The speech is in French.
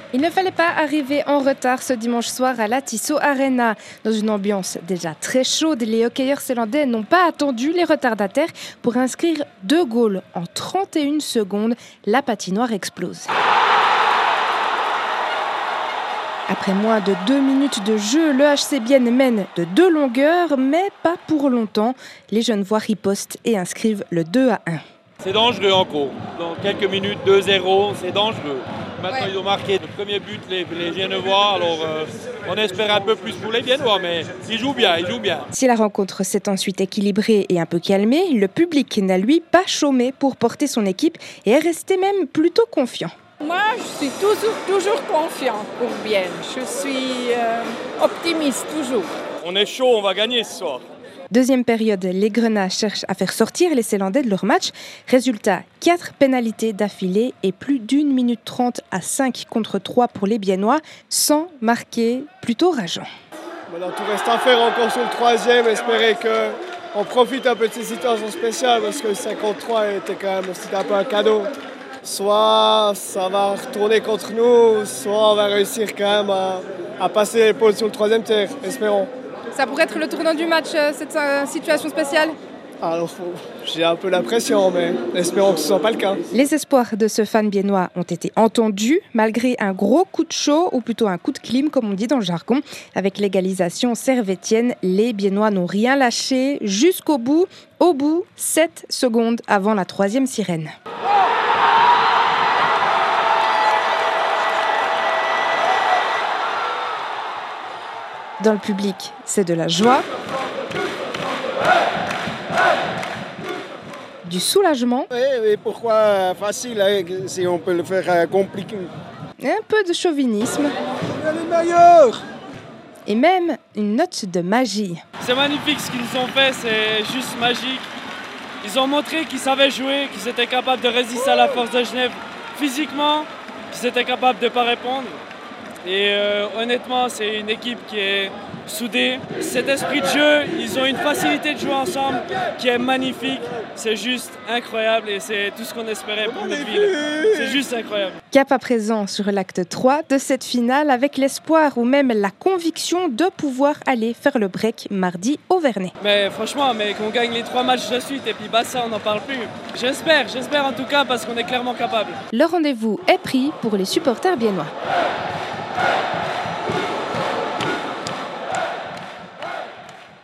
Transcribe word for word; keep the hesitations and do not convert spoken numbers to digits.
Il ne fallait pas arriver en retard ce dimanche soir à la Tissot Arena. Dans une ambiance déjà très chaude, les hockeyeurs zélandais n'ont pas attendu les retardataires pour inscrire deux goals en trente et une secondes. La patinoire explose. Après moins de deux minutes de jeu, le H C Bienne mène de deux longueurs, mais pas pour longtemps. Les Genevois ripostent et inscrivent le deux à un. C'est dangereux encore. Dans quelques minutes, deux zéro, c'est dangereux. Maintenant, Ouais. ils ont marqué le premier but, les, les Genevois. Alors, euh, on espère un peu plus pour les Viennois, mais ils jouent bien, ils jouent bien. Si la rencontre s'est ensuite équilibrée et un peu calmée, le public n'a lui pas chômé pour porter son équipe et est resté même plutôt confiant. Moi, je suis toujours, toujours confiant pour Bienne. Je suis euh, optimiste, toujours. On est chaud, on va gagner ce soir. Deuxième période, les Grenats cherchent à faire sortir les Zélandais de leur match. Résultat, quatre pénalités d'affilée et plus d'une minute trente à cinq contre trois pour les Biennois, sans marquer, plutôt rageant. Maintenant, tout reste à faire encore sur le troisième. Espérer qu'on profite un peu de ces situations spéciales parce que cinquante-trois était quand même c'était un peu un cadeau. Soit ça va retourner contre nous, soit on va réussir quand même à, à passer l'épaule sur le troisième tiers. Espérons. Ça pourrait être le tournant du match, cette situation spéciale ? Alors, faut- j'ai un peu l'impression, mais espérons que ce ne soit pas le cas. Les espoirs de ce fan biennois ont été entendus, malgré un gros coup de chaud, ou plutôt un coup de clim, comme on dit dans le jargon. Avec l'égalisation servétienne, les Biennois n'ont rien lâché jusqu'au bout. Au bout, sept secondes avant la troisième sirène. Dans le public, c'est de la joie, du soulagement, Oui, oui, pourquoi facile hein, si on peut le faire euh, compliqué. et un peu de chauvinisme, On est les meilleurs. et même une note de magie. C'est magnifique ce qu'ils nous ont fait, c'est juste magique. Ils ont montré qu'ils savaient jouer, qu'ils étaient capables de résister à la force de Genève physiquement, qu'ils étaient capables de ne pas répondre. Et euh, honnêtement, c'est une équipe qui est soudée. Cet esprit de jeu, ils ont une facilité de jouer ensemble qui est magnifique. C'est juste incroyable et c'est tout ce qu'on espérait pour notre ville. C'est juste incroyable. Cap à présent sur l'acte trois de cette finale avec l'espoir ou même la conviction de pouvoir aller faire le break mardi au Vernet. Mais franchement, mais qu'on gagne les trois matchs de suite et puis bah ça, on n'en parle plus. J'espère, j'espère en tout cas parce qu'on est clairement capable. Le rendez-vous est pris pour les supporters biennois.